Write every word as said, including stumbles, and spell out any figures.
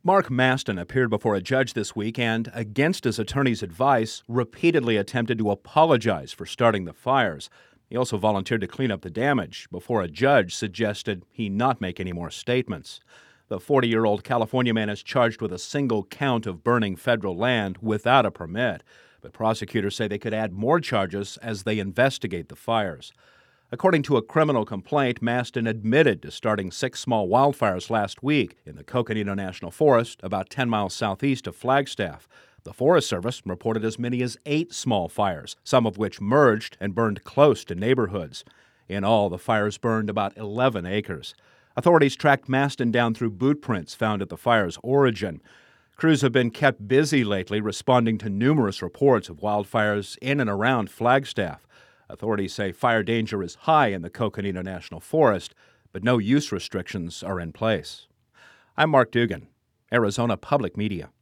Mark Maston appeared before a judge this week and, against his attorney's advice, repeatedly attempted to apologize for starting the fires. He also volunteered to clean up the damage before a judge suggested he not make any more statements. The forty-year-old California man is charged with a single count of burning federal land without a permit, but prosecutors say they could add more charges as they investigate the fires. According to a criminal complaint, Maston admitted to starting six small wildfires last week in the Coconino National Forest, about ten miles southeast of Flagstaff. The Forest Service reported as many as eight small fires, some of which merged and burned close to neighborhoods. In all, the fires burned about eleven acres. Authorities tracked Maston down through boot prints found at the fire's origin. Crews have been kept busy lately responding to numerous reports of wildfires in and around Flagstaff. Authorities say fire danger is high in the Coconino National Forest, but no use restrictions are in place. I'm Mark Dugan, Arizona Public Media.